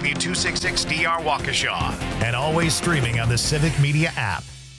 W266DR Waukesha, and always streaming on the Civic Media app.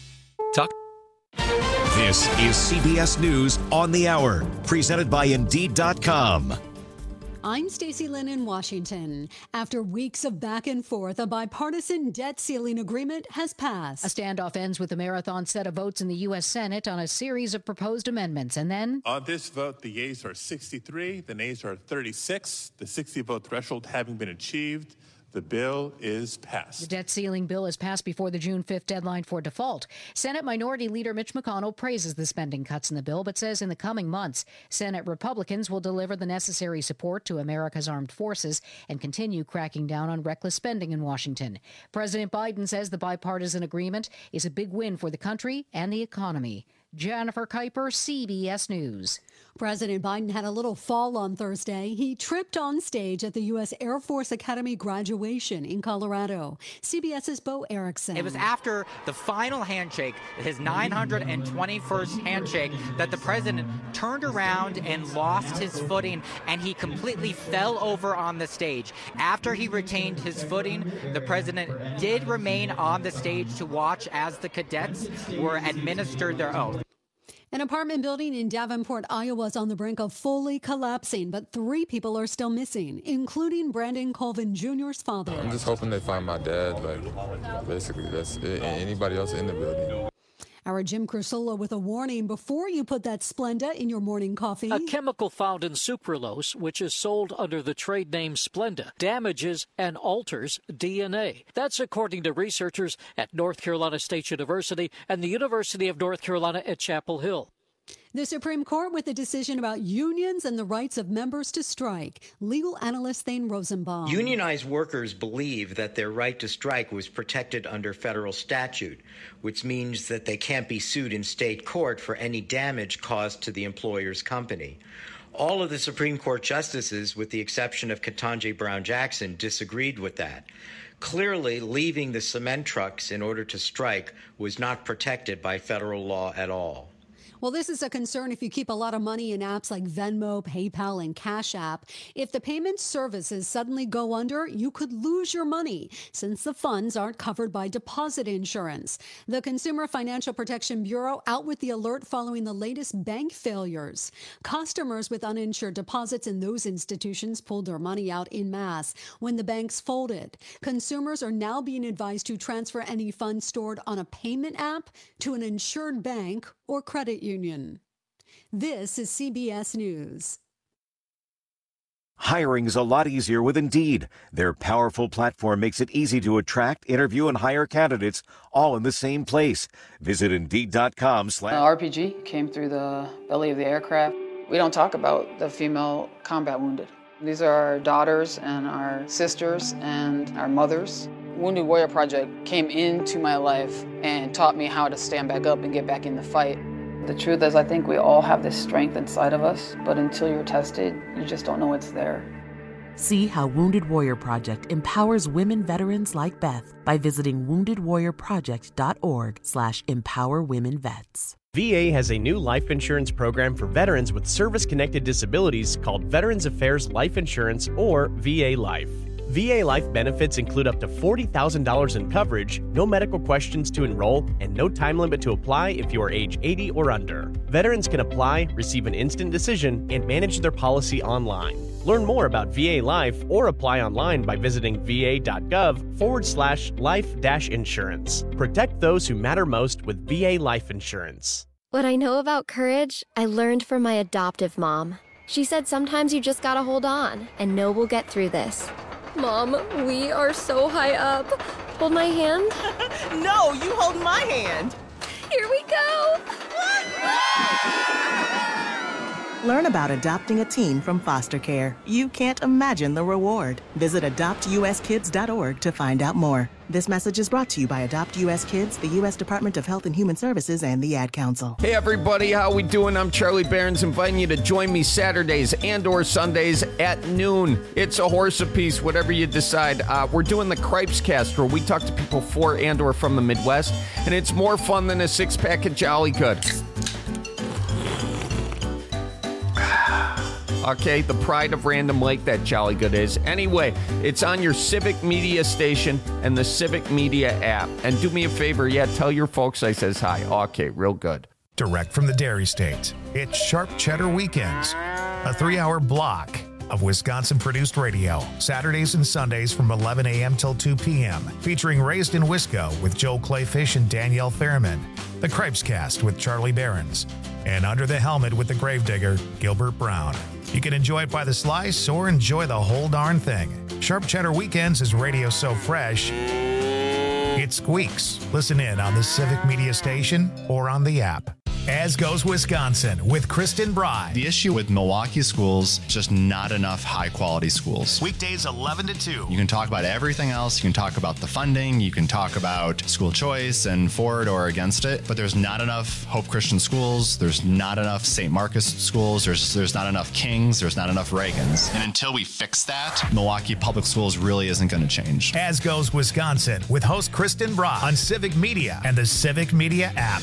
This is CBS News on the Hour, presented by Indeed.com. I'm Stacey Lynn in Washington. After weeks of back and forth, a bipartisan debt ceiling agreement has passed. A standoff ends with a marathon set of votes in the U.S. Senate on a series of proposed amendments. And then, on this vote, the yeas are 63, the nays are 36. The 60-vote threshold having been achieved, the bill is passed. The debt ceiling bill is passed before the June 5th deadline for default. Senate Minority Leader Mitch McConnell praises the spending cuts in the bill, but says in the coming months, Senate Republicans will deliver the necessary support to America's armed forces and continue cracking down on reckless spending in Washington. President Biden says the bipartisan agreement is a big win for the country and the economy. Jennifer Kuiper, CBS News. President Biden had a little fall on Thursday. He tripped on stage at the U.S. Air Force Academy graduation in Colorado. CBS's Bo Erickson. It was after the final handshake, his 921st handshake, that the president turned around and lost his footing, and he completely fell over on the stage. After he retained his footing, the president did remain on the stage to watch as the cadets were administered their oath. An apartment building in Davenport, Iowa is on the brink of fully collapsing, but 3 people are still missing, including Brandon Colvin Jr.'s father. I'm just hoping they find my dad, basically that's it, and anybody else in the building. Our Jim Crusola with a warning before you put that Splenda in your morning coffee. A chemical found in sucralose, which is sold under the trade name Splenda, damages and alters DNA. That's according to researchers at North Carolina State University and the University of North Carolina at Chapel Hill. The Supreme Court with a decision about unions and the rights of members to strike. Legal analyst Thane Rosenbaum. Unionized workers believe that their right to strike was protected under federal statute, which means that they can't be sued in state court for any damage caused to the employer's company. All of the Supreme Court justices, with the exception of Ketanji Brown Jackson, disagreed with that. Clearly, leaving the cement trucks in order to strike was not protected by federal law at all. Well, this is a concern if you keep a lot of money in apps like Venmo, PayPal, and Cash App. If the payment services suddenly go under, you could lose your money since the funds aren't covered by deposit insurance. The Consumer Financial Protection Bureau out with the alert following the latest bank failures. Customers with uninsured deposits in those institutions pulled their money out en masse when the banks folded. Consumers are now being advised to transfer any funds stored on a payment app to an insured bank or credit union. This is CBS News. Hiring's a lot easier with Indeed. Their powerful platform makes it easy to attract, interview, and hire candidates all in the same place. Visit Indeed.com/. RPG came through the belly of the aircraft. We don't talk about the female combat wounded. These are our daughters and our sisters and our mothers. Wounded Warrior Project came into my life and taught me how to stand back up and get back in the fight. The truth is, I think we all have this strength inside of us, but until you're tested, you just don't know it's there. See how Wounded Warrior Project empowers women veterans like Beth by visiting woundedwarriorproject.org/empowerwomenvets. VA has a new life insurance program for veterans with service-connected disabilities called Veterans Affairs Life Insurance, or VA Life. VA Life benefits include up to $40,000 in coverage, no medical questions to enroll, and no time limit to apply if you are age 80 or under. Veterans can apply, receive an instant decision, and manage their policy online. Learn more about VA Life or apply online by visiting va.gov/life-insurance. Protect those who matter most with VA Life Insurance. What I know about courage, I learned from my adoptive mom. She said sometimes you just gotta hold on and know we'll get through this. Mom, we are so high up. Hold my hand. No, you hold my hand. Here we go. Learn about adopting a teen from foster care. You can't imagine the reward. Visit adoptuskids.org to find out more. This message is brought to you by Adopt U.S. Kids, the U.S. Department of Health and Human Services, and the Ad Council. Hey everybody, how we doing? I'm Charlie Behrens, inviting you to join me Saturdays and or Sundays at noon. It's a horse apiece, whatever you decide. We're doing the Cripes Cast, where we talk to people for and or from the Midwest, and it's more fun than a six-pack of Jolly Good. Okay, the pride of Random Lake, that Jolly Good is. Anyway, it's on your Civic Media station and the Civic Media app. And do me a favor, tell your folks I says hi. Okay, real good. Direct from the Dairy State, it's Sharp Cheddar Weekends, a 3-hour block of Wisconsin-produced radio, Saturdays and Sundays from 11 a.m. till 2 p.m., featuring Raised in Wisco with Joe Clayfish and Danielle Fairman, The Cripes Cast with Charlie Behrens, and Under the Helmet with the Gravedigger, Gilbert Brown. You can enjoy it by the slice or enjoy the whole darn thing. Sharp Cheddar Weekends is radio so fresh, it squeaks. Listen in on the Civic Media station or on the app. As Goes Wisconsin with Kristen Bry. The issue with Milwaukee schools, just not enough high-quality schools. Weekdays 11 to 2. You can talk about everything else. You can talk about the funding. You can talk about school choice and for it or against it. But there's not enough Hope Christian schools. There's not enough St. Marcus schools. There's not enough Kings. There's not enough Reagans. And until we fix that, Milwaukee Public Schools really isn't going to change. As Goes Wisconsin with host Kristen Bry on Civic Media and the Civic Media app.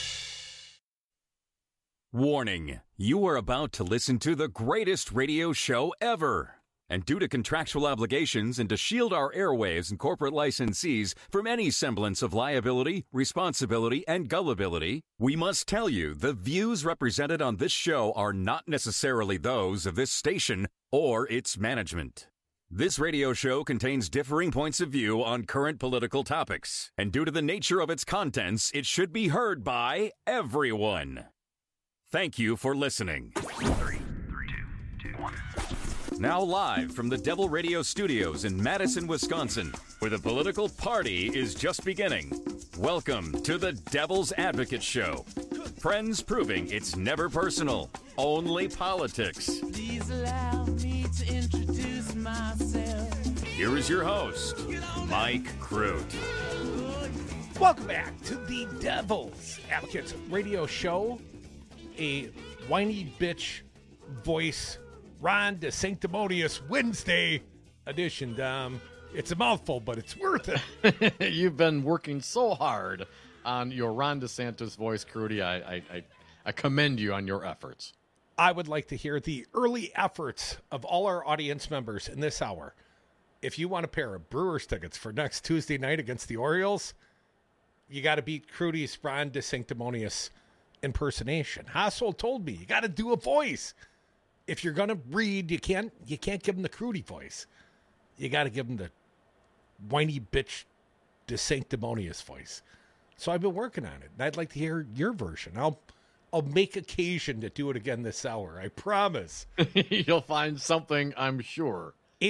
Warning, you are about to listen to the greatest radio show ever. And due to contractual obligations and to shield our airwaves and corporate licensees from any semblance of liability, responsibility, and gullibility, we must tell you the views represented on this show are not necessarily those of this station or its management. This radio show contains differing points of view on current political topics, and due to the nature of its contents, it should be heard by everyone. Thank you for listening. 3, 2, 1. Now live from the Devil Radio Studios in Madison, Wisconsin, where the political party is just beginning. Welcome to the Devil's Advocate Show. Friends proving it's never personal, only politics. Please allow me to introduce myself. Here is your host, Mike Crute. Welcome back to the Devil's Advocate Radio Show. A whiny bitch voice, Ron DeSanctimonious Wednesday edition, Dom. It's a mouthful, but it's worth it. You've been working so hard on your Ron DeSantis voice, Crudy. I commend you on your efforts. I would like to hear the early efforts of all our audience members in this hour. If you want a pair of Brewers tickets for next Tuesday night against the Orioles, you got to beat Crudy's Ron DeSanctimonious impersonation. Hassel told me you got to do a voice. If you're gonna read, you can't give him the Crudy voice. You got to give him the whiny bitch DeSanctimonious voice. So I've been working on it, and I'd like to hear your version. I'll make occasion to do it again this hour. I promise. You'll find something, I'm sure.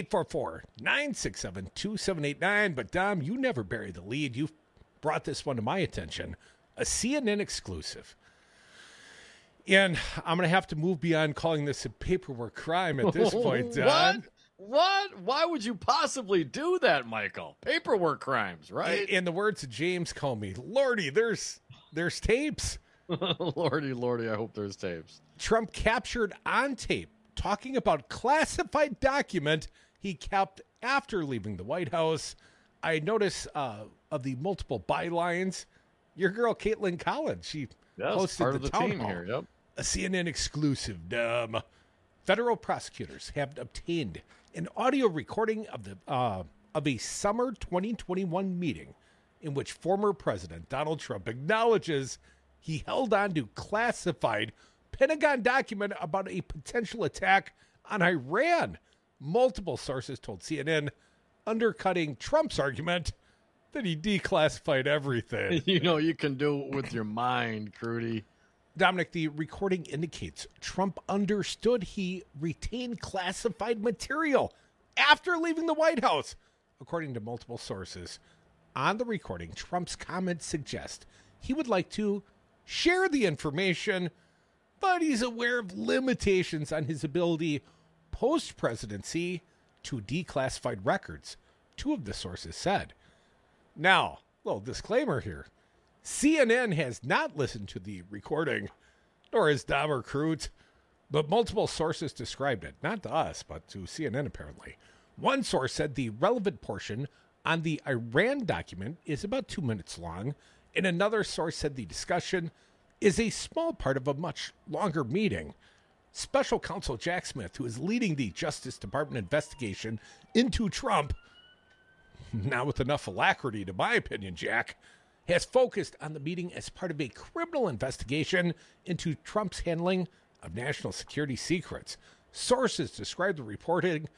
844-967-2789. But Dom, you never bury the lead. You've brought this one to my attention. A CNN exclusive. And I'm going to have to move beyond calling this a paperwork crime at this point, Don. What? Why would you possibly do that, Michael? Paperwork crimes, right? In the words of James Comey, Lordy, there's tapes. Lordy, I hope there's tapes. Trump captured on tape talking about classified document he kept after leaving the White House. I notice of the multiple bylines, your girl Caitlin Collins, she posted part of the town team hall. here. Yep. A CNN exclusive. Federal prosecutors have obtained an audio recording of a summer 2021 meeting in which former President Donald Trump acknowledges he held on to classified Pentagon document about a potential attack on Iran. Multiple sources told CNN, undercutting Trump's argument that he declassified everything. You know, you can do it with your mind, Crudy. Dominic, the recording indicates Trump understood he retained classified material after leaving the White House. According to multiple sources, on the recording, Trump's comments suggest he would like to share the information, but he's aware of limitations on his ability post-presidency to declassified records, two of the sources said. Now, little disclaimer here. CNN has not listened to the recording, nor has Dahmer Crute, but multiple sources described it, not to us, but to CNN apparently. One source said the relevant portion on the Iran document is about 2 minutes long, and another source said the discussion is a small part of a much longer meeting. Special Counsel Jack Smith, who is leading the Justice Department investigation into Trump, not with enough alacrity, to my opinion, Jack, has focused on the meeting as part of a criminal investigation into Trump's handling of national security secrets. Sources describe the recording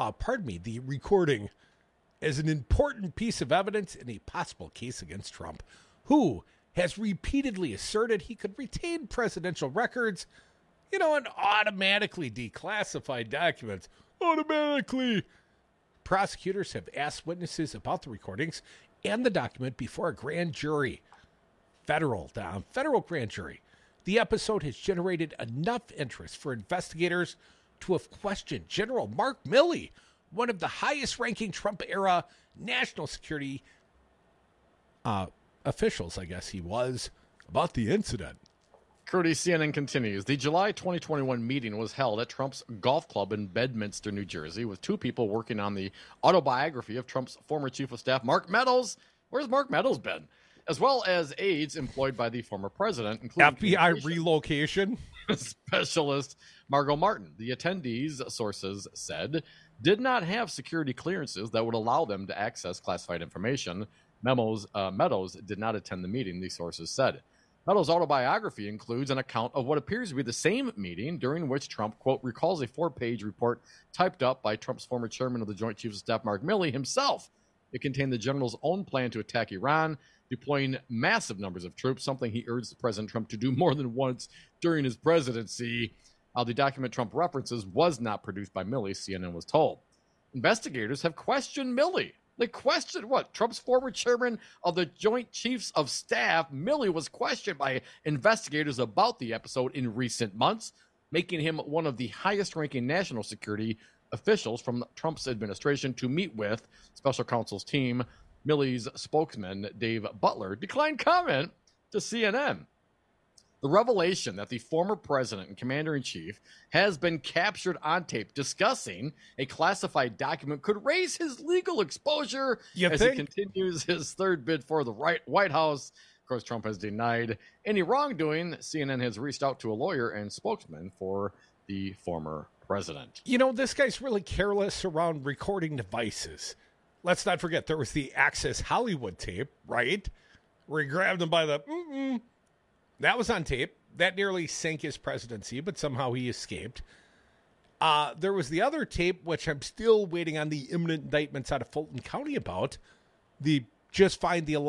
as an important piece of evidence in a possible case against Trump, who has repeatedly asserted he could retain presidential records, and automatically declassify documents. Automatically. Prosecutors have asked witnesses about the recordings and the document before a grand jury. Federal grand jury. The episode has generated enough interest for investigators to have questioned General Mark Milley, one of the highest-ranking Trump-era national security officials, I guess he was, about the incident. Crudy, CNN continues. The July 2021 meeting was held at Trump's golf club in Bedminster, New Jersey, with two people working on the autobiography of Trump's former chief of staff, Mark Meadows. Where's Mark Meadows been? As well as aides employed by the former president, including FBI relocation specialist Margot Martin. The attendees, sources said, did not have security clearances that would allow them to access classified information. Meadows did not attend the meeting, the sources said. Meadows' autobiography includes an account of what appears to be the same meeting during which Trump, quote, recalls a 4-page report typed up by Trump's former chairman of the Joint Chiefs of Staff, Mark Milley, himself. It contained the general's own plan to attack Iran, deploying massive numbers of troops, something he urged President Trump to do more than once during his presidency. The document Trump references was not produced by Milley, CNN was told. Investigators have questioned Milley. They questioned what? Trump's former chairman of the Joint Chiefs of Staff, Milley, was questioned by investigators about the episode in recent months, making him one of the highest-ranking national security officials from Trump's administration to meet with. Special counsel's team. Milley's spokesman, Dave Butler, declined comment to CNN. The revelation that the former president and commander-in-chief has been captured on tape discussing a classified document could raise his legal exposure he continues his third bid for the White House. Of course, Trump has denied any wrongdoing. CNN has reached out to a lawyer and spokesman for the former president. This guy's really careless around recording devices. Let's not forget, there was the Access Hollywood tape, right? Where he grabbed him by the... That was on tape. That nearly sank his presidency, but somehow he escaped. There was the other tape, which I'm still waiting on the imminent indictments out of Fulton County about. Just find the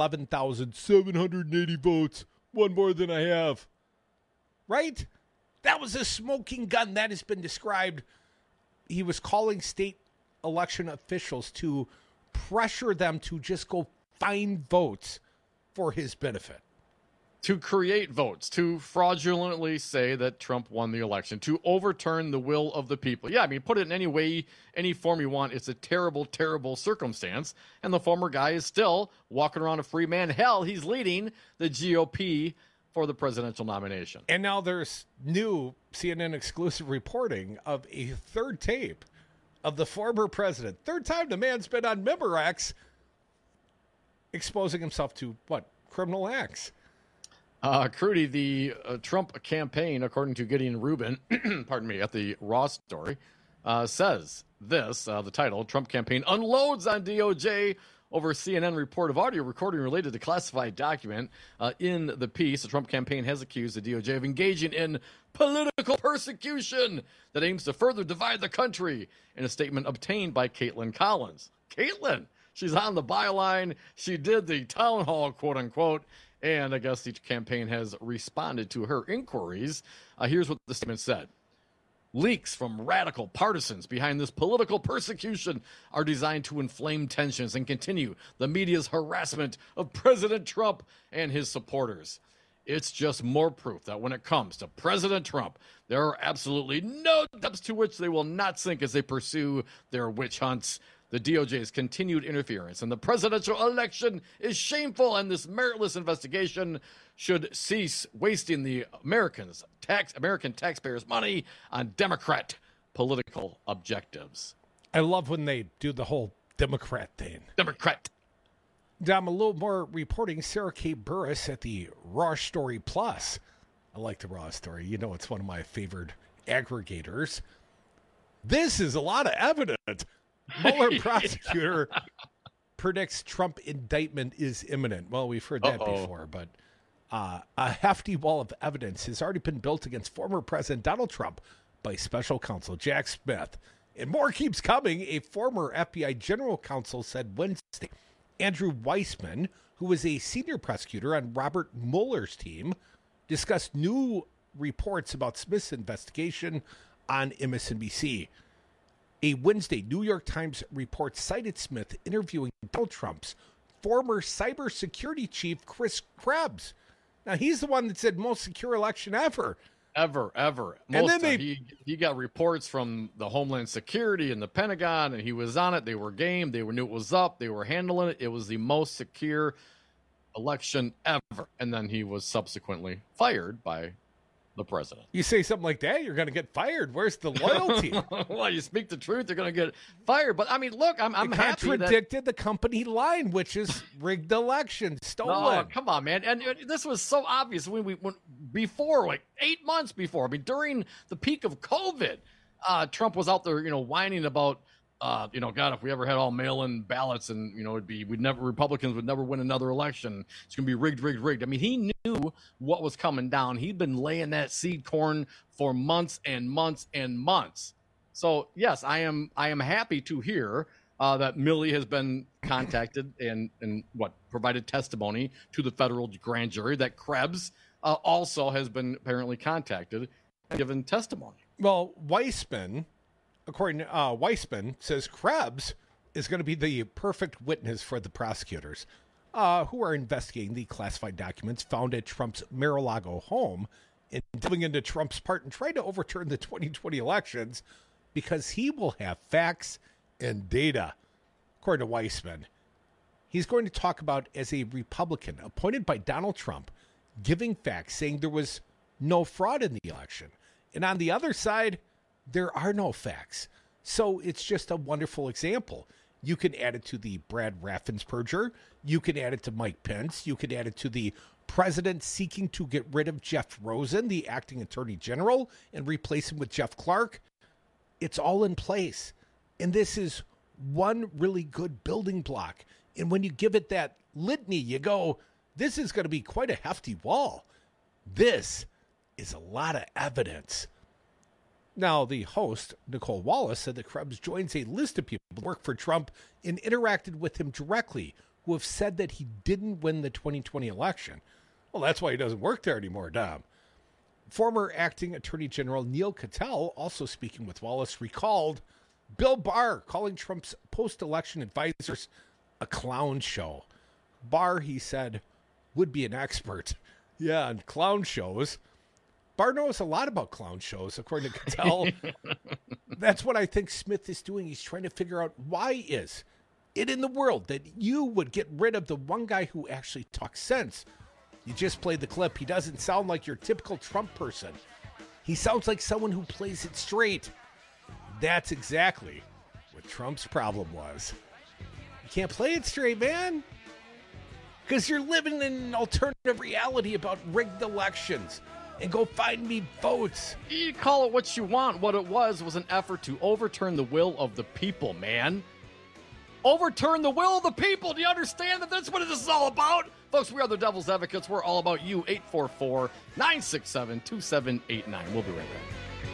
11,780 votes, one more than I have. Right? That was a smoking gun. That has been described. He was calling state election officials to pressure them to just go find votes for his benefit. To create votes, to fraudulently say that Trump won the election, to overturn the will of the people. Yeah, put it in any way, any form you want. It's a terrible, terrible circumstance. And the former guy is still walking around a free man. Hell, he's leading the GOP for the presidential nomination. And now there's new CNN exclusive reporting of a third tape of the former president. Third time the man's been on Memorex exposing himself to, criminal acts. Crudy, the Trump campaign, according to Gideon Rubin, pardon me, at the Raw story, says this, the title, Trump campaign unloads on DOJ over CNN report of audio recording related to classified document. In the piece, the Trump campaign has accused the DOJ of engaging in political persecution that aims to further divide the country in a statement obtained by Caitlin Collins. Caitlin, she's on the byline. She did the town hall, quote unquote. And I guess the campaign has responded to her inquiries. Here's what the statement said. Leaks from radical partisans behind this political persecution are designed to inflame tensions and continue the media's harassment of President Trump and his supporters. It's just more proof that when it comes to President Trump, there are absolutely no depths to which they will not sink as they pursue their witch hunts. The DOJ's continued interference in the presidential election is shameful, and this meritless investigation should cease wasting the American taxpayers' money on Democrat political objectives. I love when they do the whole Democrat thing. Democrat. Dom, a little more reporting. Sarah K. Burris at the Raw Story Plus. I like the Raw Story. It's one of my favored aggregators. This is a lot of evidence. Mueller prosecutor predicts Trump indictment is imminent. Well, we've heard that before, but a hefty wall of evidence has already been built against former President Donald Trump by special counsel Jack Smith. And more keeps coming. A former FBI general counsel said Wednesday Andrew Weissman, who was a senior prosecutor on Robert Mueller's team, discussed new reports about Smith's investigation on MSNBC. A Wednesday New York Times report cited Smith interviewing Donald Trump's former cybersecurity chief, Chris Krebs. Now, he's the one that said most secure election ever. Ever. And then he got reports from the Homeland Security and the Pentagon, and he was on it. They were game. They knew it was up. They were handling it. It was the most secure election ever. And then he was subsequently fired by the president. You say something like that, you're going to get fired. Where's the loyalty? Well, you speak the truth, you're going to get fired. But I mean, look, I'm happy that contradicted the company line, which is rigged election, stolen. Oh, come on, man! And this was so obvious when before, like 8 months before. I mean, during the peak of COVID, Trump was out there, whining about. God, if we ever had all mail-in ballots and, Republicans would never win another election. It's going to be rigged. I mean, he knew what was coming down. He'd been laying that seed corn for months and months and months. So, yes, I am happy to hear that Milley has been contacted and provided testimony to the federal grand jury, that Krebs also has been apparently contacted and given testimony. Well, Weissman, according to Weissman, says Krebs is going to be the perfect witness for the prosecutors who are investigating the classified documents found at Trump's Mar-a-Lago home and delving into Trump's part in trying to overturn the 2020 elections because he will have facts and data. According to Weissman, he's going to talk about as a Republican appointed by Donald Trump, giving facts, saying there was no fraud in the election. And on the other side, there are no facts. So it's just a wonderful example. You can add it to the Brad Raffensperger. You can add it to Mike Pence. You can add it to the president seeking to get rid of Jeff Rosen, the acting attorney general, and replace him with Jeff Clark. It's all in place. And this is one really good building block. And when you give it that litany, you go, this is going to be quite a hefty wall. This is a lot of evidence. Now, the host, Nicole Wallace, said that Krebs joins a list of people who work for Trump and interacted with him directly who have said that he didn't win the 2020 election. Well, that's why he doesn't work there anymore, Dom. Former acting Attorney General Neil Cattell, also speaking with Wallace, recalled Bill Barr calling Trump's post-election advisors a clown show. Barr, he said, would be an expert. Yeah, on clown shows. Barr knows a lot about clown shows, according to Cattell. That's what I think Smith is doing. He's trying to figure out why is it in the world that you would get rid of the one guy who actually talks sense. You just played the clip. He doesn't sound like your typical Trump person. He sounds like someone who plays it straight. That's exactly what Trump's problem was. You can't play it straight, man. Because you're living in an alternative reality about rigged elections. And go find me votes. You call it what you want. What it was an effort to overturn the will of the people, man. Overturn the will of the people. Do you understand that that's what this is all about? Folks, we are the Devil's Advocates. We're all about you. 844-967-2789. We'll be right back.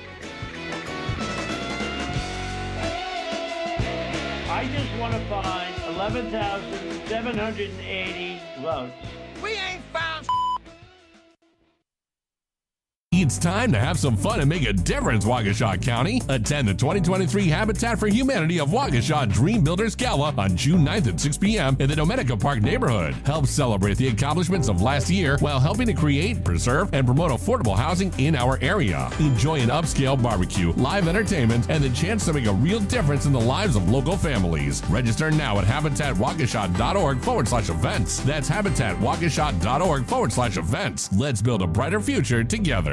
I just want to find 11,780 votes. We ain't found. It's time to have some fun and make a difference, Waukesha County. Attend the 2023 Habitat for Humanity of Waukesha Dream Builders Gala on June 9th at 6 p.m. in the Domenica Park neighborhood. Help celebrate the accomplishments of last year while helping to create, preserve, and promote affordable housing in our area. Enjoy an upscale barbecue, live entertainment, and the chance to make a real difference in the lives of local families. Register now at habitatwaukesha.org/events. That's habitatwaukesha.org/events. Let's build a brighter future together.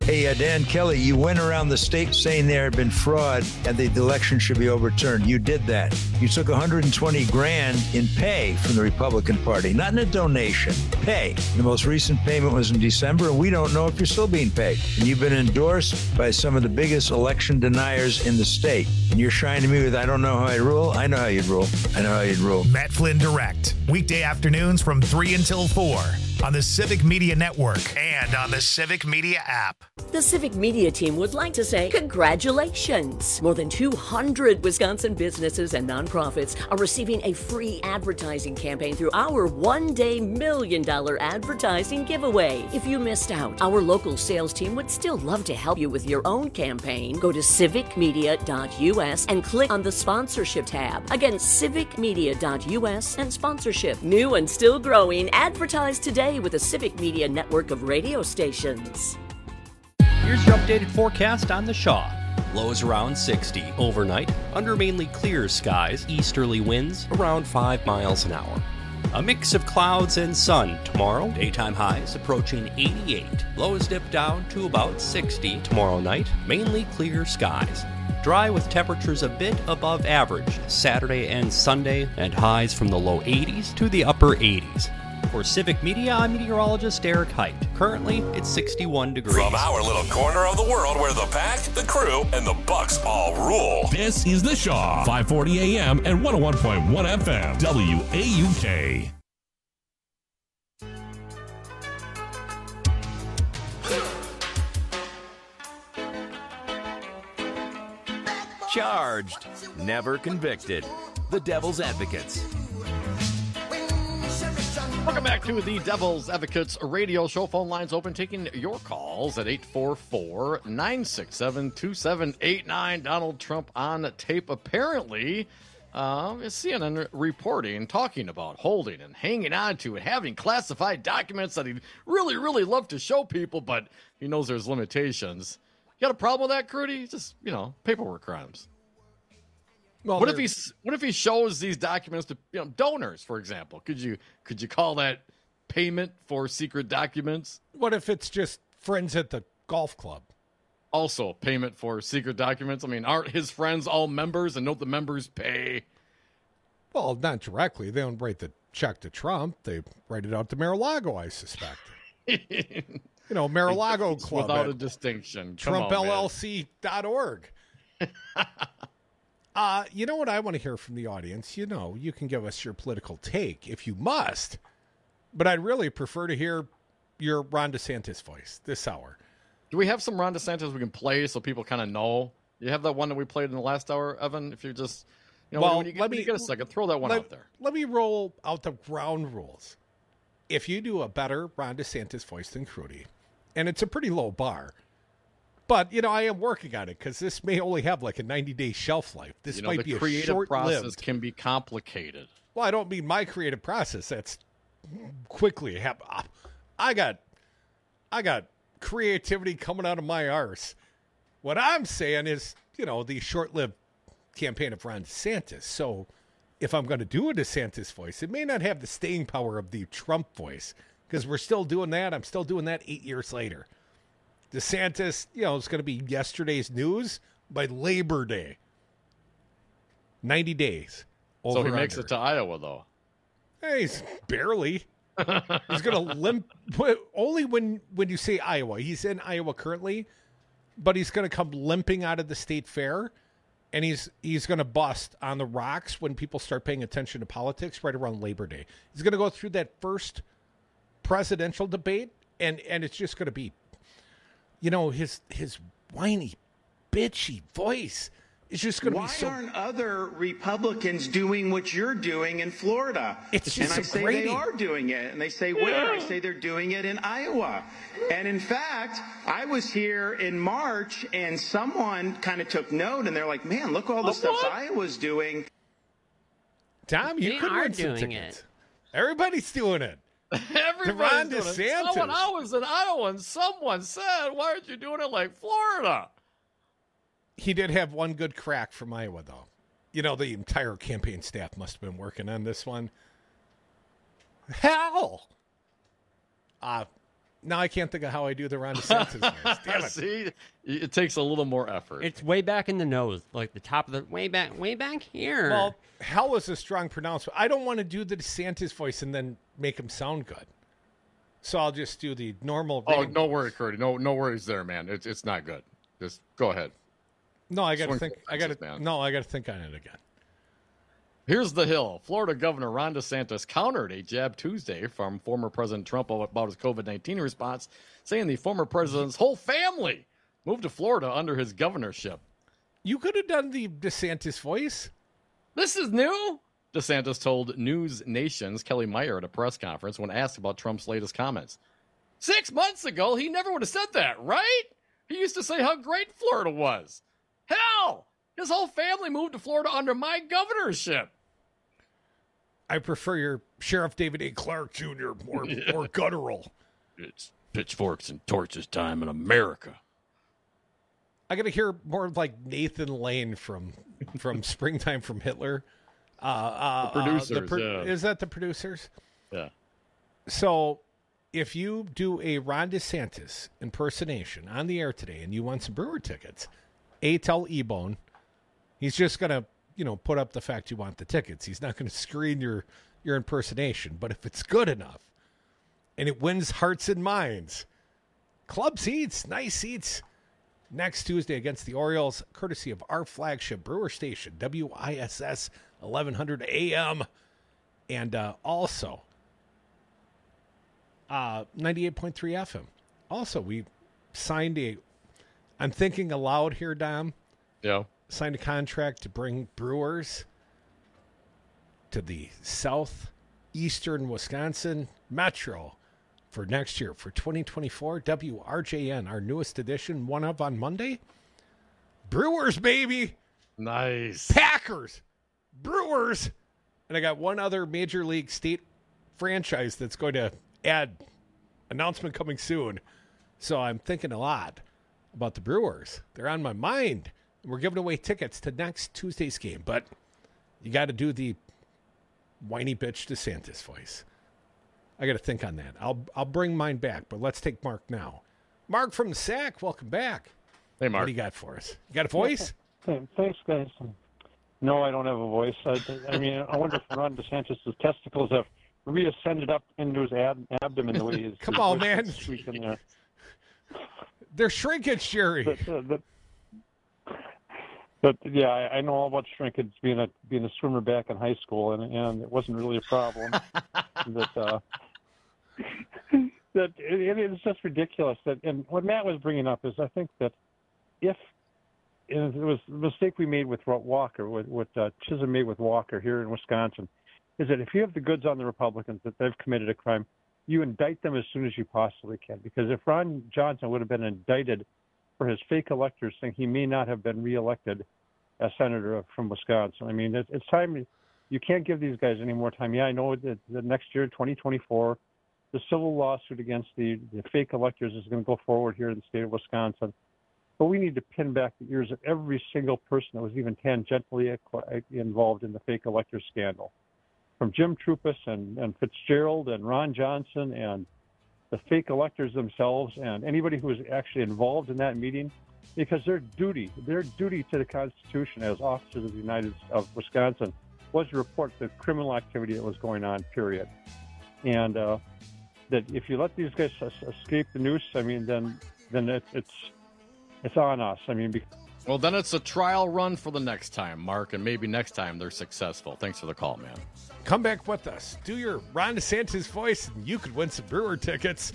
Hey, Dan Kelly, you went around the state saying there had been fraud and the election should be overturned. You did that. You took $120,000 in pay from the Republican Party, not in a donation, pay. The most recent payment was in December, and we don't know if you're still being paid. And you've been endorsed by some of the biggest election deniers in the state. And you're shining me with, I don't know how I rule. I know how you'd rule. I know how you'd rule. Matt Flynn Direct, weekday afternoons from 3 until 4 on the Civic Media Network and on the Civic Media app. The Civic Media team would like to say congratulations. More than 200 Wisconsin businesses and nonprofits are receiving a free advertising campaign through our one-day $1 million advertising giveaway. If you missed out, our local sales team would still love to help you with your own campaign. Go to civicmedia.us and click on the sponsorship tab. Again, civicmedia.us and sponsorship. New and still growing, advertise today with the Civic Media network of radio stations. Here's your updated forecast on the Shaw. Lows around 60 overnight, under mainly clear skies, easterly winds around 5 miles an hour. A mix of clouds and sun tomorrow, daytime highs approaching 88. Lows dip down to about 60 tomorrow night, mainly clear skies. Dry with temperatures a bit above average Saturday and Sunday, and highs from the low 80s to the upper 80s. For Civic Media, I'm meteorologist Eric Height. Currently, it's 61 degrees. From our little corner of the world where the pack, the crew, and the Bucks all rule. This is The Shaw, 540 AM and 101.1 FM, WAUK. Charged, never convicted. The Devil's Advocates. Welcome back to the Devil's Advocates radio show. Phone lines open, taking your calls at 844-967-2789. Donald Trump on tape, apparently. CNN reporting, talking about holding and hanging on to and having classified documents that he'd really, really love to show people, but he knows there's limitations. You got a problem with that, Crudy? Just, paperwork crimes. Well, what if he shows these documents to donors, for example? Could you call that payment for secret documents? What if it's just friends at the golf club? Also, payment for secret documents. I mean, aren't his friends all members, and don't the members pay? Well, not directly. They don't write the check to Trump. They write it out to Mar-a-Lago, I suspect. Mar-a-Lago Club without a distinction. TrumpLLC.org. You know what I want to hear from the audience? You can give us your political take if you must, but I'd really prefer to hear your Ron DeSantis voice this hour. Do we have some Ron DeSantis we can play so people kind of know? You have that one that we played in the last hour, Evan? If you're just, when you get a second, throw that one out there. Let me roll out the ground rules. If you do a better Ron DeSantis voice than Crudy, and it's a pretty low bar, but, I am working on it because this may only have like a 90-day shelf life. This might be a short-lived. The creative process can be complicated. Well, I don't mean my creative process. That's quickly happen. I got creativity coming out of my arse. What I'm saying is, the short-lived campaign of Ron DeSantis. So if I'm going to do a DeSantis voice, it may not have the staying power of the Trump voice because we're still doing that. I'm still doing that 8 years later. DeSantis, it's going to be yesterday's news by Labor Day. 90 days. So he makes it to Iowa, though. Hey, he's barely. He's going to limp. Only when you say Iowa. He's in Iowa currently, but he's going to come limping out of the state fair, and he's going to bust on the rocks when people start paying attention to politics right around Labor Day. He's going to go through that first presidential debate, and it's just going to be, his whiny, bitchy voice is just going to be so... Why aren't other Republicans doing what you're doing in Florida? It's just and I say they are doing it. And they say, where? I say they're doing it in Iowa. And in fact, I was here in March, and someone kind of took note, and they're like, man, look all the stuff Iowa's doing. Tom, you could win some tickets. Everybody's doing it. Everybody's doing it. So when I was in Iowa, and someone said, why aren't you doing it like Florida? He did have one good crack from Iowa, though. The entire campaign staff must have been working on this one. Hell! Now I can't think of how I do the Ron DeSantis voice. Damn it. See, it takes a little more effort. It's way back in the nose, like the top of the way back here. Well, hell is a strong pronouncement. I don't want to do the DeSantis voice and then make him sound good. So I'll just do the normal. Oh, no worry, Curdy. No worries there, man. It's not good. Just go ahead. No, I got to think. I got to think on it again. Here's the Hill. Florida Governor Ron DeSantis countered a jab Tuesday from former President Trump about his COVID-19 response, saying the former president's whole family moved to Florida under his governorship. You could have done the DeSantis voice. This is new, DeSantis told News Nation's Kelly Meyer at a press conference when asked about Trump's latest comments. 6 months ago, he never would have said that, right? He used to say how great Florida was. Hell, his whole family moved to Florida under my governorship. I prefer your Sheriff David A. Clark Jr. more guttural. It's pitchforks and torches time in America. I got to hear more like Nathan Lane from Springtime from Hitler. The producers. Is that the producers? Yeah. So if you do a Ron DeSantis impersonation on the air today and you want some Brewer tickets, tell E-Bone. He's just going to, put up the fact you want the tickets. He's not going to screen your impersonation. But if it's good enough and it wins hearts and minds, club seats, nice seats, next Tuesday against the Orioles, courtesy of our flagship Brewer station, WISS 1100 AM, and also 98.3 FM. Also, we signed I'm thinking aloud here, Dom. Yeah. Signed a contract to bring Brewers to the southeastern Wisconsin Metro for next year, for 2024. WRJN, our newest edition, one of on Monday. Brewers, baby. Nice. Packers. Brewers. And I got one other Major League state franchise that's going to add. Announcement coming soon. So I'm thinking a lot about the Brewers. They're on my mind. We're giving away tickets to next Tuesday's game, but you got to do the whiny bitch DeSantis voice. I got to think on that. I'll bring mine back, but let's take Mark now. Mark from the Sac, welcome back. Hey, Mark. What do you got for us? You got a voice? Thanks, guys. No, I don't have a voice. I mean, I wonder if Ron DeSantis' testicles have reascended up into his abdomen the way his Come on, man. Squeaking there. They're shrinkage, Jerry. But yeah, I know all about shrinkage being a swimmer back in high school, and it wasn't really a problem. That it's just ridiculous. And what Matt was bringing up is, I think that it was a mistake we made with Walker, what Chisholm made with Walker here in Wisconsin, is that if you have the goods on the Republicans that they've committed a crime, you indict them as soon as you possibly can. Because if Ron Johnson would have been indicted for his fake electors, saying he may not have been reelected as senator from Wisconsin. I mean, it's time. You can't give these guys any more time. Yeah, I know that next year, 2024, the civil lawsuit against the fake electors is going to go forward here in the state of Wisconsin. But we need to pin back the ears of every single person that was even tangentially involved in the fake elector scandal. From Jim Trupus and Fitzgerald and Ron Johnson and the fake electors themselves and anybody who was actually involved in that meeting, because their duty to the Constitution as officers of Wisconsin was to report the criminal activity that was going on, period. And that if you let these guys escape the noose, I mean, then it's on us. I mean, well, then it's a trial run for the next time, Mark, and maybe next time they're successful. Thanks for the call, man. Come back with us. Do your Ron DeSantis voice, and you could win some Brewer tickets.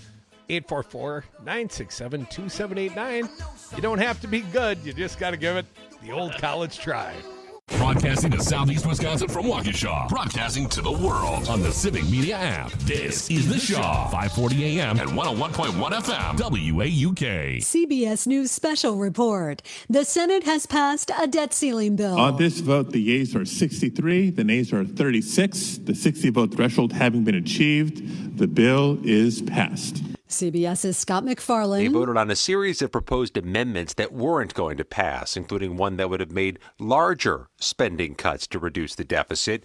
844-967-2789. You don't have to be good. You just got to give it the old college try. Broadcasting to Southeast Wisconsin from Waukesha. Broadcasting to the world on the Civic Media app. This is The Shaw. 540 AM and 101.1 FM. WAUK. CBS News Special Report. The Senate has passed a debt ceiling bill. On this vote, the yeas are 63, the nays are 36. The 60-vote threshold having been achieved, the bill is passed. CBS's Scott McFarlane. They voted on a series of proposed amendments that weren't going to pass, including one that would have made larger spending cuts to reduce the deficit.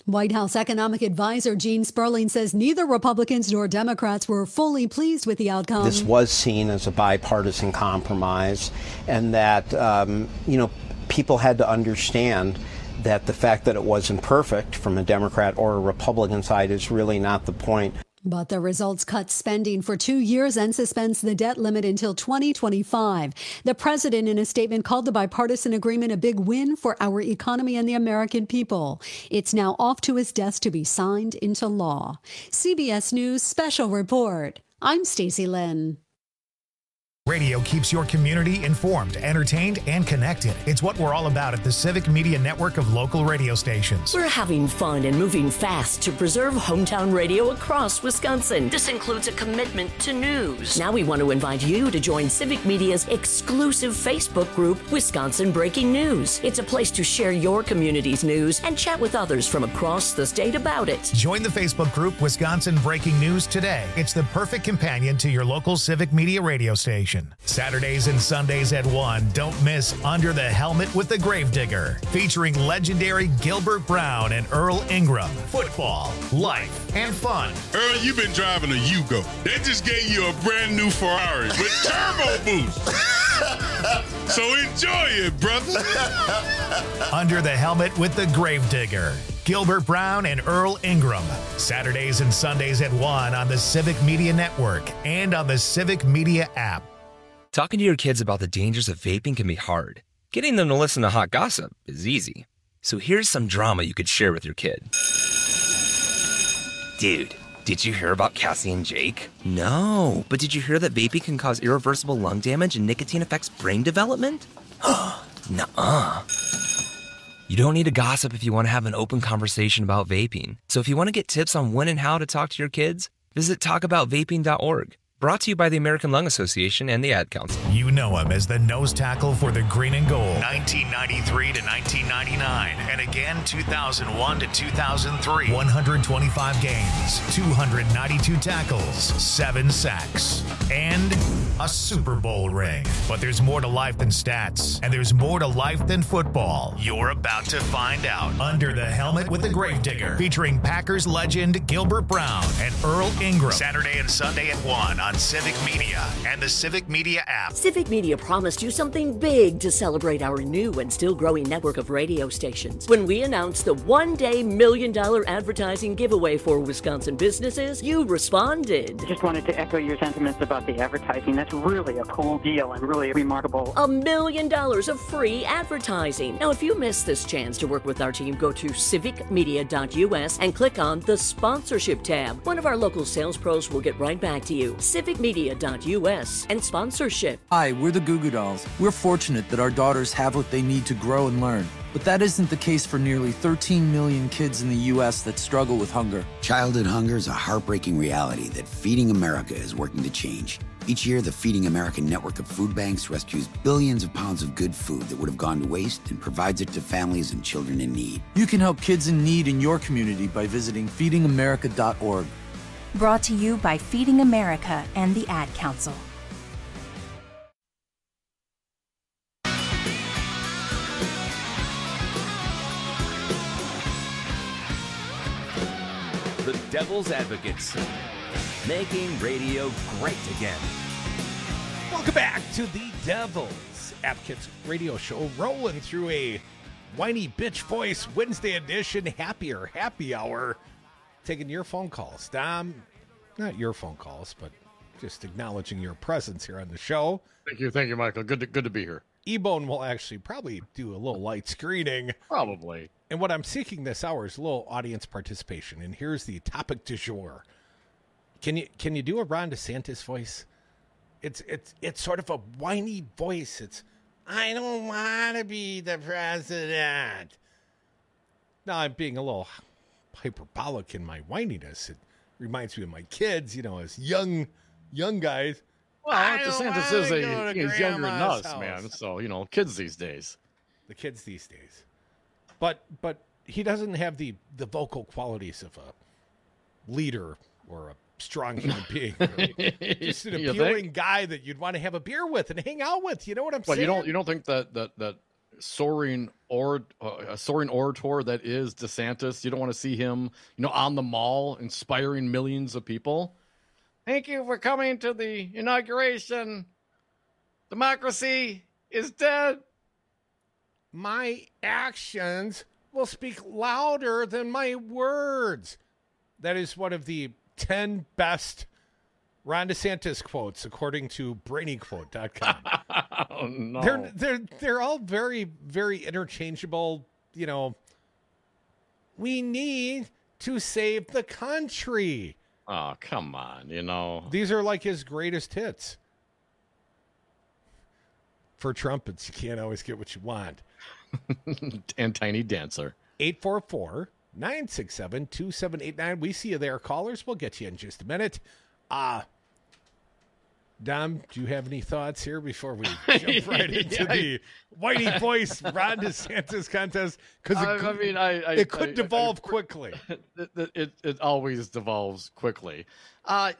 White House economic advisor Gene Sperling says neither Republicans nor Democrats were fully pleased with the outcome. This was seen as a bipartisan compromise, and that, people had to understand that the fact that it wasn't perfect from a Democrat or a Republican side is really not the point. But the results cut spending for 2 years and suspends the debt limit until 2025. The president, in a statement, called the bipartisan agreement a big win for our economy and the American people. It's now off to his desk to be signed into law. CBS News Special Report. I'm Stacey Lynn. Radio keeps your community informed, entertained, and connected. It's what we're all about at the Civic Media Network of local radio stations. We're having fun and moving fast to preserve hometown radio across Wisconsin. This includes a commitment to news. Now we want to invite you to join Civic Media's exclusive Facebook group, Wisconsin Breaking News. It's a place to share your community's news and chat with others from across the state about it. Join the Facebook group, Wisconsin Breaking News, today. It's the perfect companion to your local Civic Media radio station. Saturdays and Sundays at 1. Don't miss Under the Helmet with the Gravedigger, featuring legendary Gilbert Brown and Earl Ingram. Football, life, and fun. Earl, you've been driving a Yugo. They just gave you a brand new Ferrari with turbo boost. So enjoy it, brother. Under the Helmet with the Gravedigger. Gilbert Brown and Earl Ingram. Saturdays and Sundays at 1 on the Civic Media Network and on the Civic Media app. Talking to your kids about the dangers of vaping can be hard. Getting them to listen to hot gossip is easy. So here's some drama you could share with your kid. Dude, did you hear about Cassie and Jake? No, but did you hear that vaping can cause irreversible lung damage and nicotine affects brain development? Nuh-uh. You don't need to gossip if you want to have an open conversation about vaping. So if you want to get tips on when and how to talk to your kids, visit talkaboutvaping.org. Brought to you by the American Lung Association and the Ad Council. You know him as the nose tackle for the Green and Gold, 1993 to 1999, and again 2001 to 2003. 125 games, 292 tackles, 7 sacks, and a Super Bowl ring. But there's more to life than stats, and there's more to life than football. You're about to find out. Under the Helmet with the Gravedigger, featuring Packers legend Gilbert Brown and Earl Ingram. Saturday and Sunday at 1 on Civic Media and the Civic Media app. Civic Media promised you something big to celebrate our new and still growing network of radio stations. When we announced the one-day $1 million advertising giveaway for Wisconsin businesses, you responded. Just wanted to echo your sentiments about the advertising. That's really a cool deal and really remarkable. $1 million of free advertising. Now, if you missed this chance to work with our team, go to civicmedia.us and click on the sponsorship tab. One of our local sales pros will get right back to you. civicmedia.us and sponsorship. Hi, we're the Goo Goo Dolls. We're fortunate that our daughters have what they need to grow and learn. But that isn't the case for nearly 13 million kids in the U.S. that struggle with hunger. Childhood hunger is a heartbreaking reality that Feeding America is working to change. Each year, the Feeding America network of food banks rescues billions of pounds of good food that would have gone to waste and provides it to families and children in need. You can help kids in need in your community by visiting feedingamerica.org. Brought to you by Feeding America and the Ad Council. The Devil's Advocates, making radio great again. Welcome back to the Devil's Advocates radio show, rolling through a whiny bitch voice Wednesday edition, happier happy hour, taking your phone calls. Not your phone calls, but just acknowledging your presence here on the show. Thank you, Michael. Good to be here. E-Bone will actually probably do a little light screening. Probably. And what I'm seeking this hour is a little audience participation. And here's the topic du jour. Can you do a Ron DeSantis voice? It's sort of a whiny voice. It's, I don't want to be the president. Now I'm being a little hyperbolic in my whininess. It reminds me of my kids, as young guys. Well, DeSantis is he's younger than us, man. So, kids these days. The kids these days. But he doesn't have the vocal qualities of a leader or a strong human being. Just an appealing guy that you'd want to have a beer with and hang out with. You know what I'm saying? You don't think that soaring orator that is DeSantis. You don't want to see him, on the mall inspiring millions of people. Thank you for coming to the inauguration. Democracy is dead. My actions will speak louder than my words. That is one of the 10 best Ron DeSantis quotes, according to BrainyQuote.com. Oh, no. They're all very, very interchangeable. We need to save the country. Oh, come on, These are like his greatest hits. For trumpets, you can't always get what you want. And Tiny Dancer. 844-967-2789. We see you there, callers. We'll get you in just a minute. Dom, do you have any thoughts here before we jump right into the Whitey Voice Ron DeSantis contest? Because it could devolve quickly. It always devolves quickly. I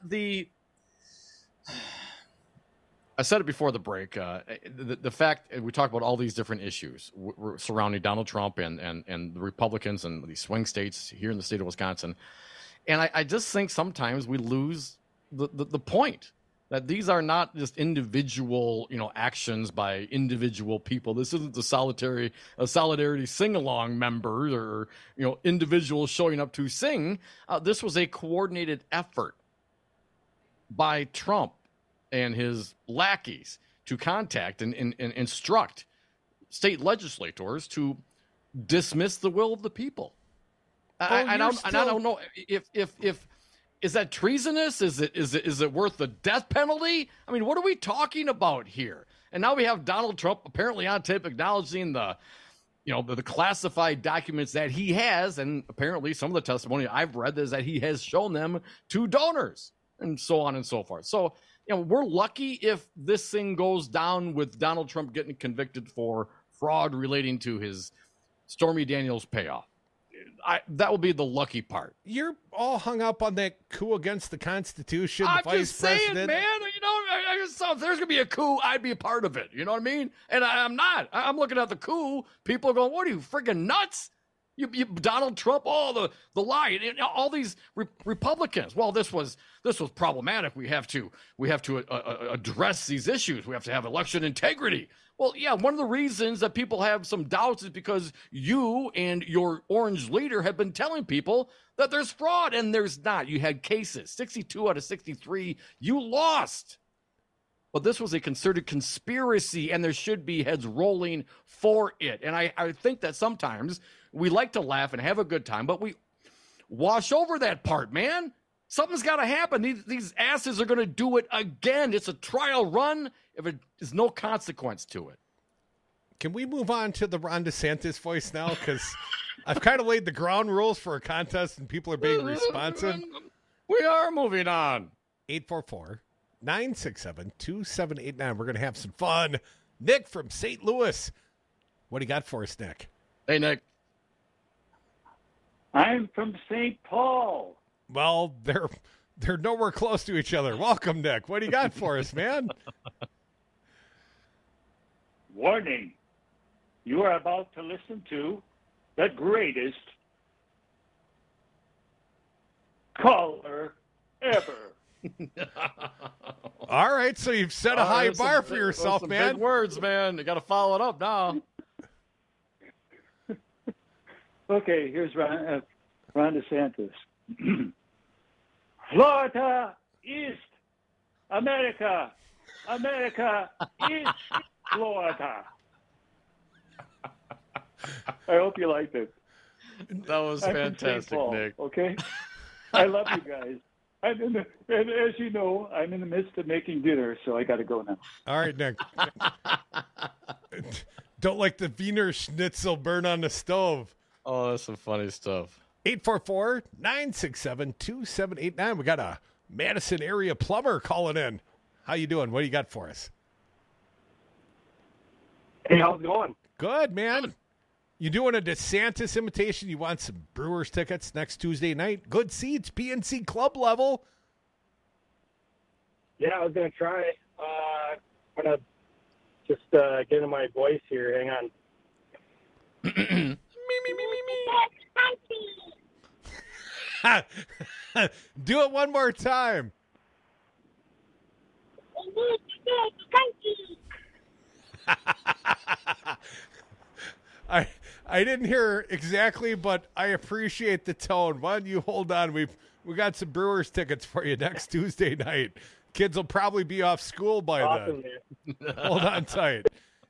said it before the break. The fact we talk about all these different issues surrounding Donald Trump and the Republicans and the swing states here in the state of Wisconsin, and I just think sometimes we lose the point that these are not just individual actions by individual people. This isn't a solidarity sing-along members or individuals showing up to sing. This was a coordinated effort by Trump and his lackeys to contact and instruct state legislators to dismiss the will of the people. I don't know if is that treasonous? Is it worth the death penalty? I mean, what are we talking about here? And now we have Donald Trump apparently on tape acknowledging the classified documents that he has, and apparently some of the testimony I've read is that he has shown them to donors, and so on and so forth. So, we're lucky if this thing goes down with Donald Trump getting convicted for fraud relating to his Stormy Daniels payoff. That will be the lucky part. You're all hung up on that coup against the Constitution. I'm the vice just saying, president. man. If there's gonna be a coup, I'd be a part of it. You know what I mean? And I'm not. I'm looking at the coup. People are going, "What are you, freaking nuts? You Donald Trump, the lie, and all these Republicans. Well, this was problematic. We have to address these issues. We have to have election integrity. Well, yeah, one of the reasons that people have some doubts is because you and your orange leader have been telling people that there's fraud, and there's not. You had cases, 62 out of 63. You lost. But this was a concerted conspiracy, and there should be heads rolling for it. And I think that sometimes we like to laugh and have a good time, but we wash over that part, man. Something's got to happen. These asses are going to do it again. It's a trial run if it is no consequence to it. Can we move on to the Ron DeSantis voice now? Because I've kind of laid the ground rules for a contest, and people are being responsive. We are moving on. 844-967-2789. We're going to have some fun. Nick from St. Louis. What do you got for us, Nick? Hey, Nick. I'm from St. Paul. Well, they're nowhere close to each other. Welcome, Nick. What do you got for us, man? Warning. You are about to listen to the greatest caller ever. All right, so you've set a high bar for yourself, man. Big words, man. You got to follow it up now. Okay, here's Ron DeSantis. Florida East, America is Florida. I hope you liked it. That was fantastic, Nick. Okay, I love you guys. And as you know, I'm in the midst of making dinner, so I got to go now. All right, Nick. Don't like the Wiener Schnitzel burn on the stove. Oh, that's some funny stuff. 844-967-2789. We got a Madison area plumber calling in. How you doing? What do you got for us? Hey, how's it going? Good, man. You doing a DeSantis imitation? You want some Brewers tickets next Tuesday night? Good seats, PNC Club level. Yeah, I was going to try. I'm going to just get into my voice here. Hang on. Do it one more time. I didn't hear exactly, but I appreciate the tone. Why don't you hold on? We got some Brewers tickets for you next Tuesday night. Kids will probably be off school by then. Hold on tight.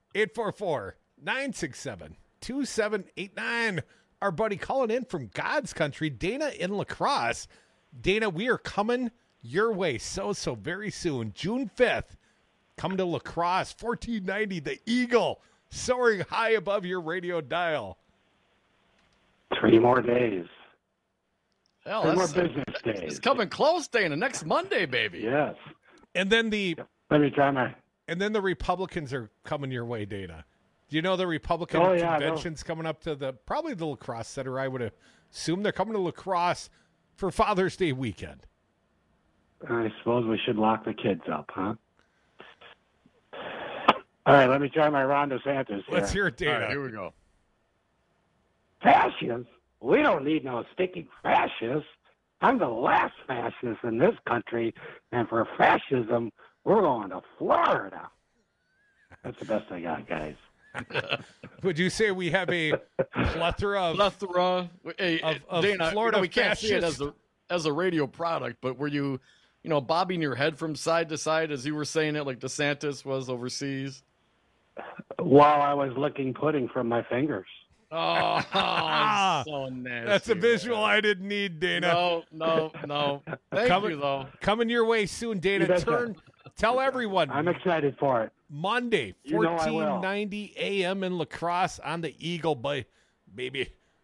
844-967-2789. Our buddy calling in from God's country, Dana in La Crosse. Dana, we are coming your way so very soon. June 5th, come to La Crosse, 1490, the Eagle, soaring high above your radio dial. 3 more days. Hell, 3 more business days. It's coming close, Dana. Next Monday, baby. Yes. And then Let me try my... And then the Republicans are coming your way, Dana. Do you know the Republican convention's coming up to probably the La Crosse Center? I would assume they're coming to La Crosse for Father's Day weekend. I suppose we should lock the kids up, huh? All right, let me try my Ron DeSantis here. Let's hear it, Dana. All right, here we go. Fascists? We don't need no sticky fascists. I'm the last fascist in this country, and for fascism, we're going to Florida. That's the best I got, guys. Would you say we have a plethora of Dana, Florida we can't see it fascists? as a radio product, but were you bobbing your head from side to side as you were saying it like DeSantis was overseas? While I was licking pudding from my fingers. Oh, so nasty. That's a visual I didn't need, Dana. No. Thank you, though. Coming your way soon, Dana. Tell everyone. I'm excited for it. Monday, You know I will. 1490 a.m. in La Crosse on the Eagle, baby.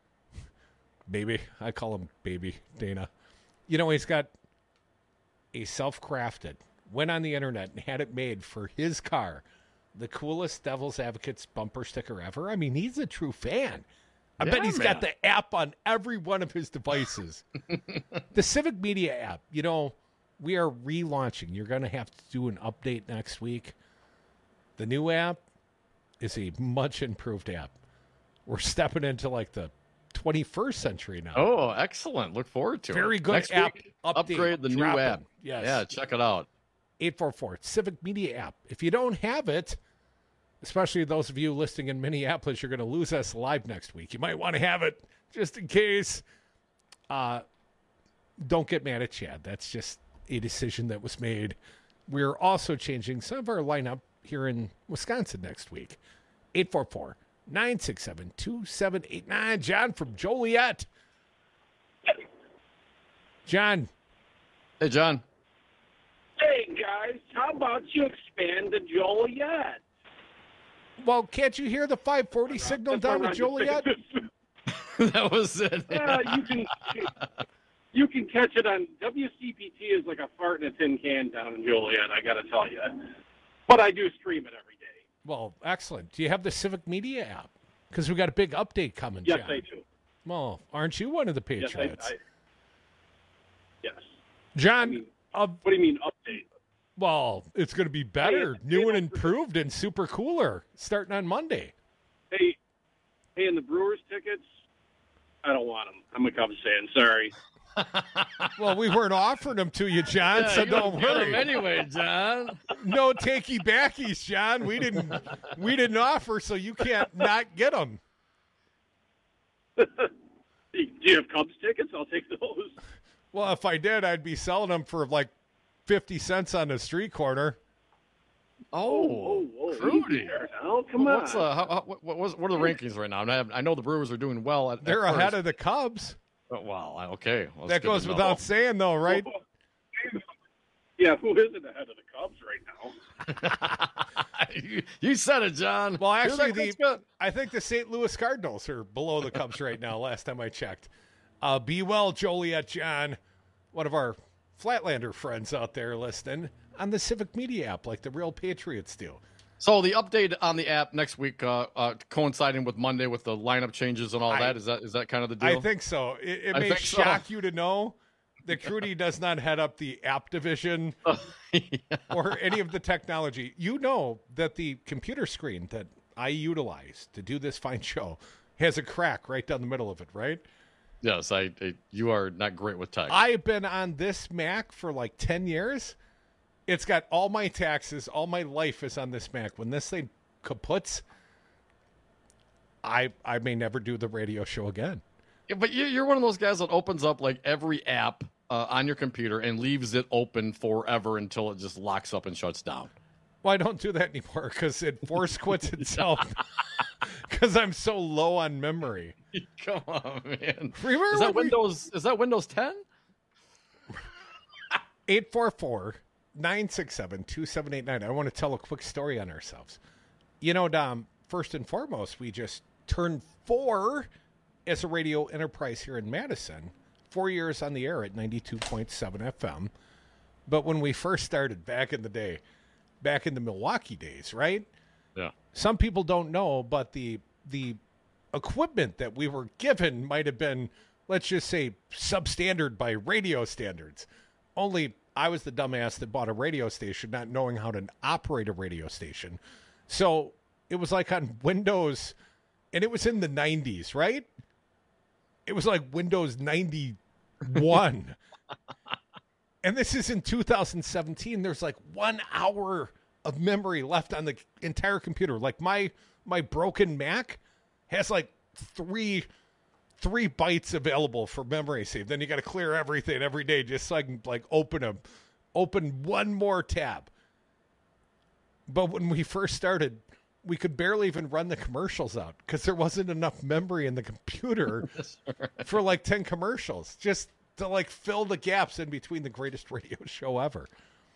I call him baby, Dana. You know, he's got a self-crafted, went on the internet and had it made for his car, the coolest Devil's Advocates bumper sticker ever. I mean, he's a true fan. I bet he's got the app on every one of his devices. The Civic Media app, we are relaunching. You're going to have to do an update next week. The new app is a much improved app. We're stepping into like the 21st century now. Oh, excellent. Look forward to it. Very good Next app week, update. upgrade the new dropping. app. Yes. Yeah, check it out. 844 Civic Media app. If you don't have it, especially those of you listening in Minneapolis, you're going to lose us live next week. You might want to have it just in case. Don't get mad at Chad. That's just a decision that was made. We're also changing some of our lineup here in Wisconsin next week. 844-967-2789. John from Joliet. John. Hey, John. Hey, guys, how about you expand to Joliet? Well, can't you hear the 540 signal down to Joliet? That was it. Yeah, you can catch it on WCPT is like a fart in a tin can down in Joliet, I got to tell you. But I do stream it every day. Well, excellent. Do you have the Civic Media app? Because we got a big update coming, Yes, John. I do. Well, aren't you one of the Patriots? Yes. John, what do you mean update? Well, it's going to be better, new and improved, and super cooler starting on Monday. Hey, and the Brewers tickets, I don't want them. I'm a Cubs fan. Sorry. Well, we weren't offering them to you, John, Yeah, so you don't get 'em worry. anyway, John. No takey backies, John. We didn't offer, so you can't not get them. Do you have Cubs tickets? I'll take those. Well, if I did, I'd be selling them for like 50 cents on the street corner. Oh, Crudy. Oh, come on. What are the rankings right now? I know the Brewers are doing well. They're ahead of the Cubs. Oh, wow. Okay. Well, That goes without saying, though, right? Yeah, who isn't ahead of the Cubs right now? You said it, John. Well, Hear actually, that, Scott? I think the St. Louis Cardinals are below the Cubs right now, last time I checked. Be well, Joliet John, one of our Flatlander friends out there listening on the Civic Media app like the real Patriots do. So the update on the app next week, coinciding with Monday with the lineup changes and all that, is that kind of the deal? I think so. It may think so. shock you to know that Crudy does not head up the app division or any of the technology. You know that the computer screen that I utilize to do this fine show has a crack right down the middle of it, right? Yes, you are not great with tech. I've been on this Mac for like 10 years. It's got all my taxes, all my life is on this Mac. When this thing kaputs, I may never do the radio show again. Yeah, but you're one of those guys that opens up like every app on your computer and leaves it open forever until it just locks up and shuts down. Well, I don't do that anymore because it force quits itself because I'm so low on memory. Come on, man. Remember is that Windows 10? 844-967-2789. I want to tell a quick story on ourselves. You know, Dom, first and foremost, we just turned 4 as a radio enterprise here in Madison. 4 years on the air at 92.7 FM. But when we first started back in the day, back in the Milwaukee days, right? Yeah. Some people don't know, but the equipment that we were given might have been, let's just say, substandard by radio standards. Only I was the dumbass that bought a radio station, not knowing how to operate a radio station. So it was like on Windows, and it was in the 90s, right? It was like Windows 91. And this is in 2017. There's like 1 hour of memory left on the entire computer. Like my broken Mac has like three bytes available for memory save. Then you got to clear everything every day just so I can like open one more tab. But when we first started, we could barely even run the commercials out because there wasn't enough memory in the computer for like 10 commercials just to like fill the gaps in between the greatest radio show ever.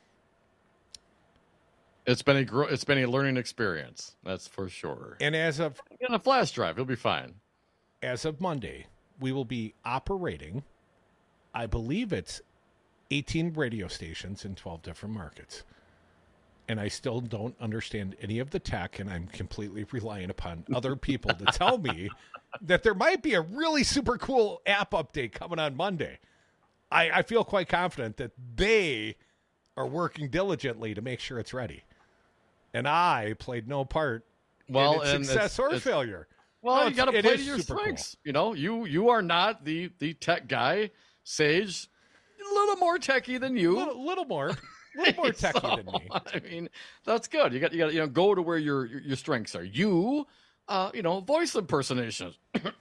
It's been a learning experience, that's for sure. And as of in a flash drive, you'll be fine. As of Monday, we will be operating, I believe it's 18 radio stations in 12 different markets. And I still don't understand any of the tech, and I'm completely relying upon other people to tell me that there might be a really super cool app update coming on Monday. I feel quite confident that they are working diligently to make sure it's ready. And I played no part in its success or failure. Well, you got to play to your strengths. Cool. You know, you are not the tech guy. Sage, a little more techie than you. A little more techie than me. I mean, that's good. You got go to where your strengths are. Voice impersonation.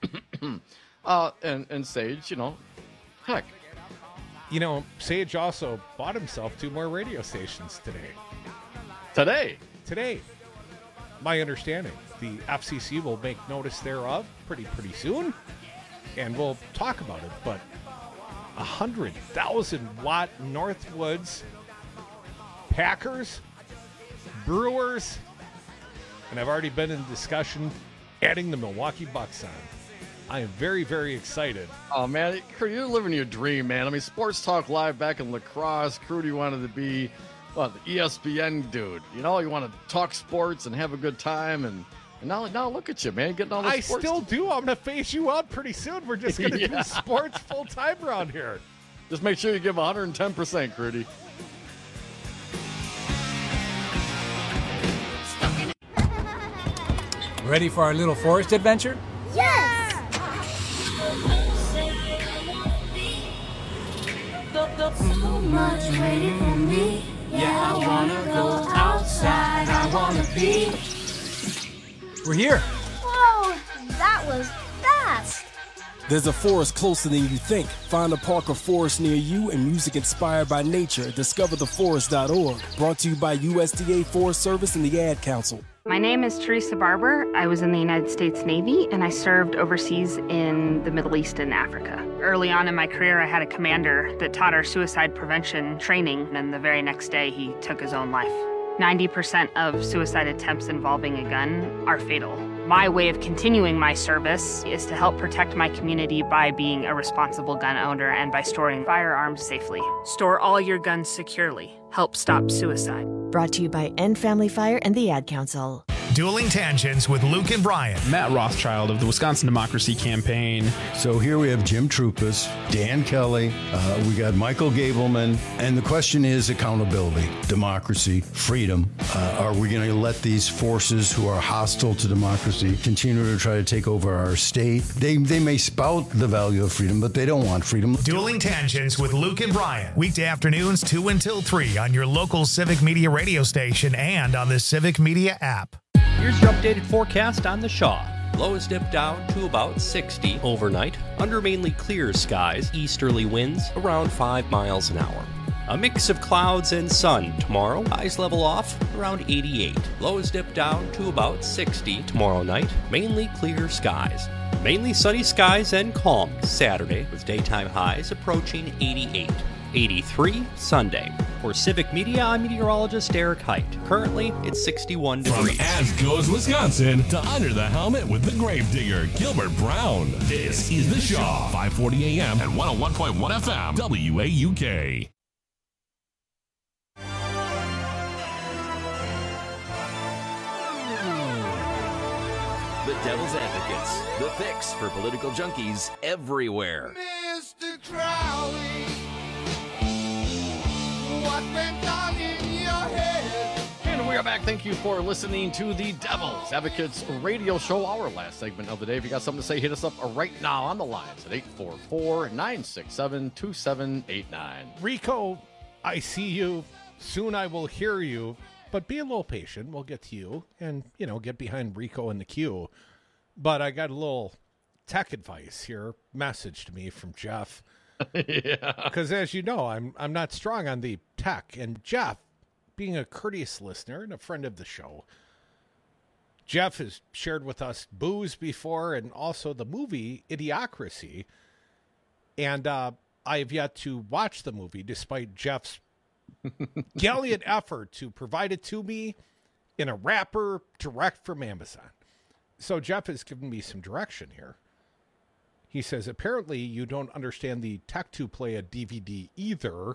And Sage, heck. Sage also bought himself 2 more radio stations today. Today. My understanding, the FCC will make notice thereof pretty soon, and we'll talk about it. But 100,000 watt Northwoods, Packers, Brewers, and I've already been in discussion adding the Milwaukee Bucks on. I am very, very excited. Oh, man, you're living your dream, man. I mean, Sports Talk Live back in La Crosse. Crudy wanted to be the ESPN dude. You want to talk sports and have a good time. And now look at you, man, getting all the sports. I still do. I'm going to phase you out pretty soon. We're just going to do sports full-time around here. Just make sure you give 110%, Crudy. Ready for our little forest adventure? Yes! So much waiting for me. Yeah, I wanna go outside. I wanna be. We're here. Whoa, that was fast. There's a forest closer than you think. Find a park or forest near you and music inspired by nature. DiscoverTheForest.org. Brought to you by USDA Forest Service and the Ad Council. My name is Teresa Barber. I was in the United States Navy, and I served overseas in the Middle East and Africa. Early on in my career, I had a commander that taught our suicide prevention training, and the very next day, he took his own life. 90% of suicide attempts involving a gun are fatal. My way of continuing my service is to help protect my community by being a responsible gun owner and by storing firearms safely. Store all your guns securely. Help stop suicide. Brought to you by End Family Fire and the Ad Council. Dueling Tangents with Luke and Brian. Matt Rothschild of the Wisconsin Democracy Campaign. So here we have Jim Troupas, Dan Kelly, we got Michael Gableman, and the question is accountability, democracy, freedom. Are we going to let these forces who are hostile to democracy continue to try to take over our state? They may spout the value of freedom, but they don't want freedom. Dueling Tangents with Luke and Brian. Weekday afternoons 2 until 3 on your local Civic Media radio station and on the Civic Media app. Here's your updated forecast on the Shaw. Lows dip down to about 60 overnight. Under mainly clear skies, easterly winds around 5 miles an hour. A mix of clouds and sun tomorrow. Highs level off around 88. Lows dip down to about 60 tomorrow night. Mainly clear skies. Mainly sunny skies and calm Saturday with daytime highs approaching 88. 83 Sunday. For Civic Media, I'm meteorologist Eric Height. Currently, it's 61 degrees. From As Goes Wisconsin to Under the Helmet with the Gravedigger, Gilbert Brown. This is The Shaw, 540 AM and 101.1 FM, WAUK. The Devil's Advocates, the fix for political junkies everywhere. Mr. Crowley, what went on in your head? And we are back. Thank you for listening to the Devil's Advocates radio show, our last segment of the day. If you got something to say, hit us up right now on the lines at 844-967-2789. Rico, I see you. Soon I will hear you. But be a little patient. We'll get to you and, get behind Rico in the queue. But I got a little tech advice here, message to me from Jeff. Yeah. Because as you know, I'm not strong on the tech. And Jeff, being a courteous listener and a friend of the show, Jeff has shared with us Booze before and also the movie Idiocracy. And I have yet to watch the movie despite Jeff's gallant effort to provide it to me in a wrapper direct from Amazon. So Jeff has given me some direction here. He says, apparently you don't understand the tech to play a DVD either.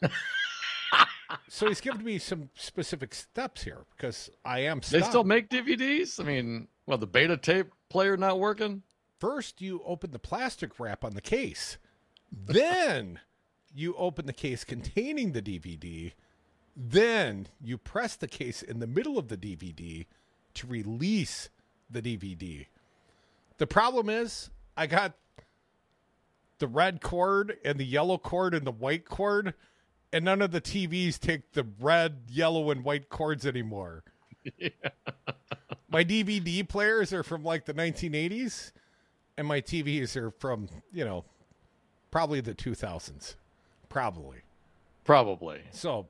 So he's given me some specific steps here because I am stuck. They still make DVDs? I mean, the beta tape player not working? First, you open the plastic wrap on the case. Then you open the case containing the DVD. Then you press the case in the middle of the DVD to release the DVD. The problem is I got the red cord and the yellow cord and the white cord, and none of the TVs take the red, yellow, and white cords anymore. Yeah. My DVD players are from like the 1980s, and my TVs are from, probably the 2000s. Probably. So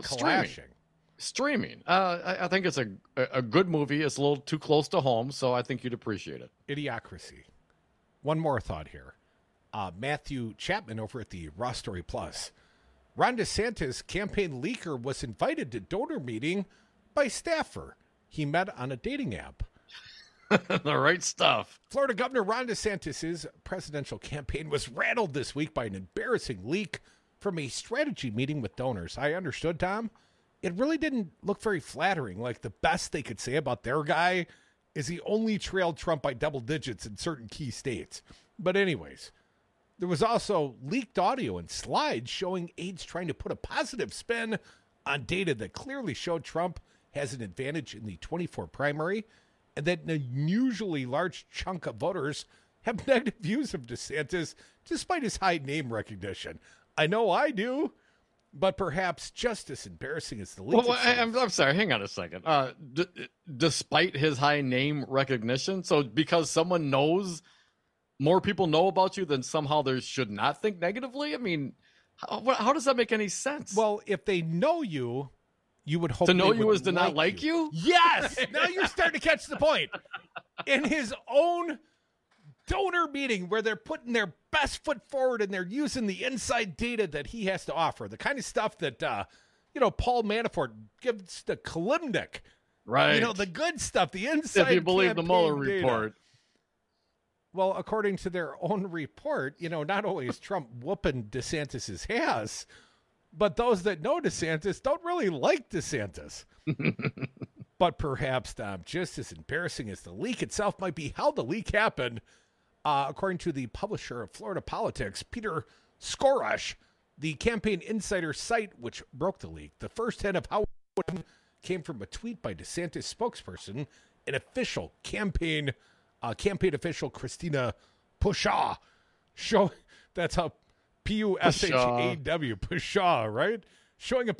streaming. I think it's a good movie. It's a little too close to home, so I think you'd appreciate it. Idiocracy. One more thought here. Matthew Chapman over at the Raw Story Plus. Ron DeSantis, campaign leaker, was invited to donor meeting by staffer he met on a dating app. The right stuff. Florida Governor Ron DeSantis' presidential campaign was rattled this week by an embarrassing leak from a strategy meeting with donors. I understood, Tom. It really didn't look very flattering. Like, the best they could say about their guy is he only trailed Trump by double digits in certain key states. But anyways, there was also leaked audio and slides showing aides trying to put a positive spin on data that clearly showed Trump has an advantage in the 24 primary, and that an unusually large chunk of voters have negative views of DeSantis despite his high name recognition. I know I do, but perhaps just as embarrassing as the leak. Well, I'm sorry. Hang on a second. Despite his high name recognition, so because someone knows, more people know about you, then somehow they should not think negatively? I mean, how does that make any sense? Well, if they know you, you would hope to know you is to like not like you? Yes! Now you're starting to catch the point. In his own donor meeting where they're putting their best foot forward and they're using the inside data that he has to offer, the kind of stuff that, Paul Manafort gives to Kalimnik. Right. The good stuff, the inside if you believe the Mueller data. report. Well, according to their own report, not only is Trump whooping DeSantis' ass, but those that know DeSantis don't really like DeSantis. But perhaps just as embarrassing as the leak itself might be how the leak happened, according to the publisher of Florida Politics, Peter Skorash, the Campaign Insider site which broke the leak. The first hint of how it happened came from a tweet by DeSantis spokesperson, an official campaign official Christina Pushaw. That's how Pushaw, Pushaw, right? Showing a